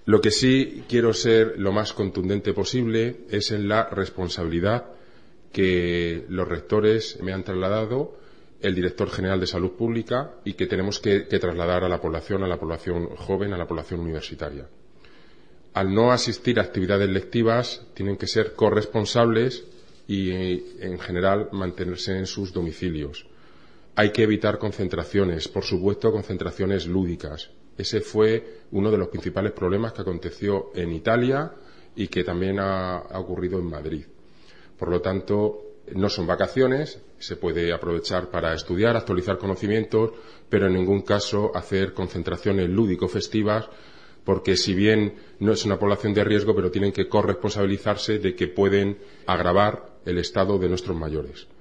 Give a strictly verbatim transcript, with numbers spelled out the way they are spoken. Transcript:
Lo que sí quiero ser lo más contundente posible es en la responsabilidad que los rectores me han trasladado, el director general de Salud Pública, y que tenemos que, que trasladar a la población, a la población joven, a la población universitaria. Al no asistir a actividades lectivas, tienen que ser corresponsables y, en general, mantenerse en sus domicilios. Hay que evitar concentraciones, por supuesto, concentraciones lúdicas. Ese fue uno de los principales problemas que aconteció en Italia y que también ha, ha ocurrido en Madrid. Por lo tanto, no son vacaciones, se puede aprovechar para estudiar, actualizar conocimientos, pero en ningún caso hacer concentraciones lúdico-festivas, porque si bien no es una población de riesgo, pero tienen que corresponsabilizarse de que pueden agravar el estado de nuestros mayores.